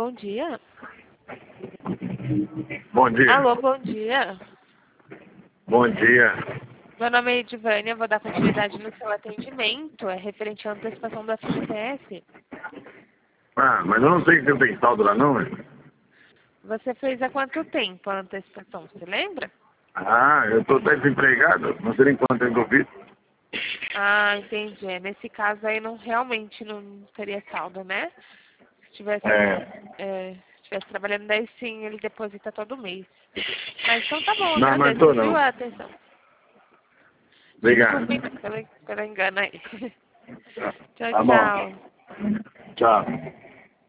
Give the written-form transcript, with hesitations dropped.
bom dia. Bom dia. Alô, bom dia. Bom dia. Meu nome é Edivânia, vou dar continuidade no seu atendimento. É referente à antecipação da FGTS. Ah, mas eu não sei se eu tenho saldo lá não, hein? Você fez há quanto tempo a antecipação? Você lembra? Ah, eu tô até desempregado. Não sei nem quanto tempo eu fiz. Ah, entendi. Nesse caso aí realmente não teria saldo, né? Se tivesse, estivesse trabalhando daí sim, ele deposita todo mês. Mas então tá bom, Não, mas agradeço, tô viu, não. a atenção. Obrigado. Desculpe pelo engano aí. Tchau, Tá bom. tchau. Tchau.